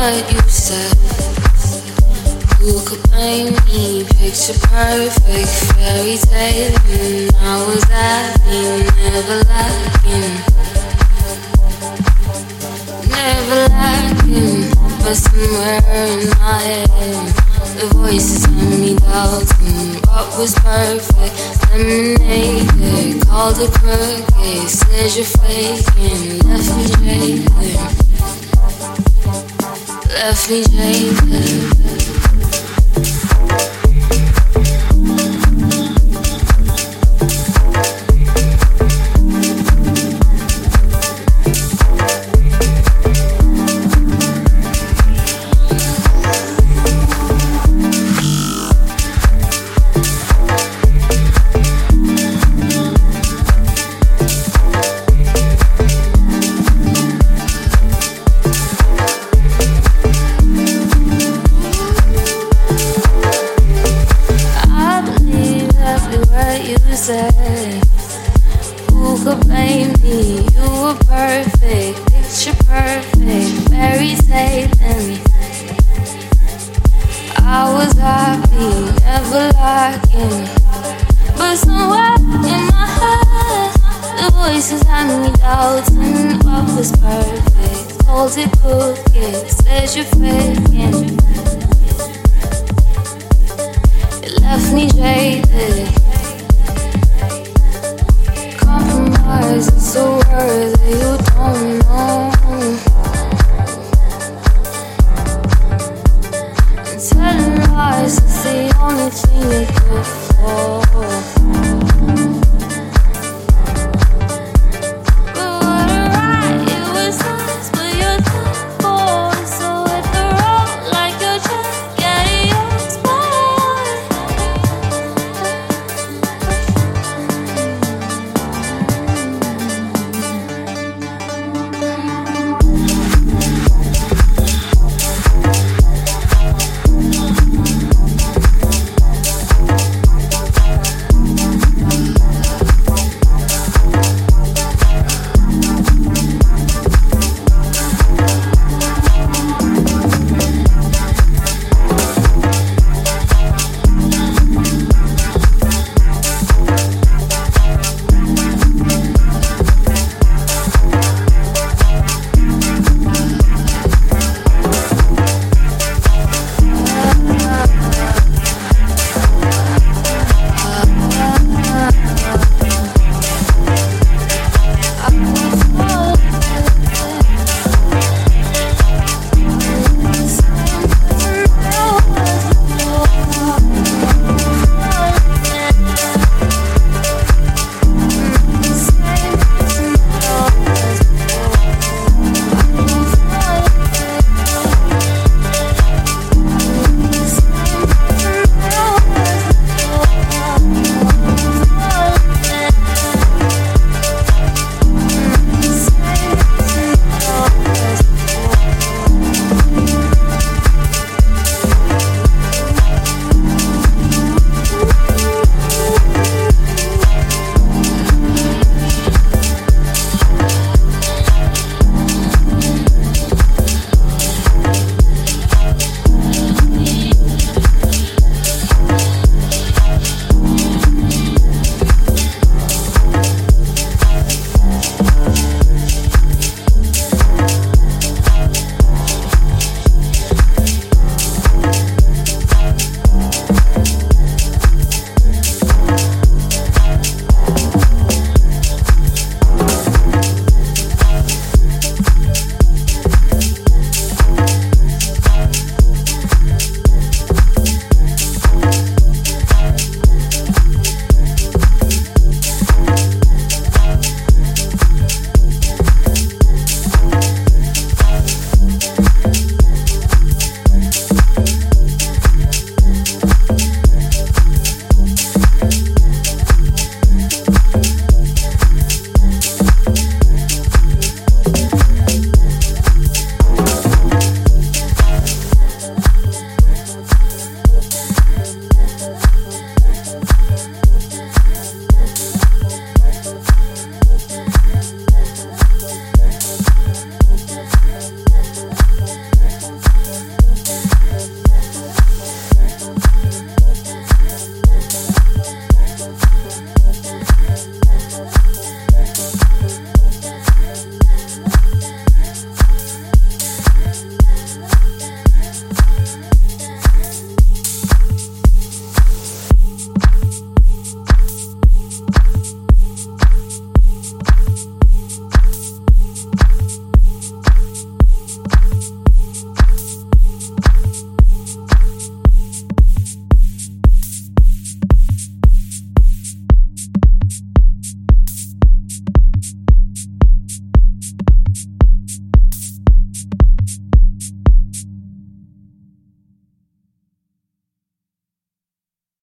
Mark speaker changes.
Speaker 1: what you said. Who could blame me? Picture perfect fairy tale. And I was happy, never lacking. Never lacking. But somewhere in my head, the voices had me doubting what was perfect. Lemonade, called it crooked. Said you're faking, left me jaded. Left me jaded. Who could blame me? You were perfect, picture perfect, fairy tale. I was happy, never lacking. But somewhere in my head, the voices had me doubting what was perfect. Told it crooked, said you're faking. It left me jaded. It's a word that you don't know. And telling lies is the only thing you good for.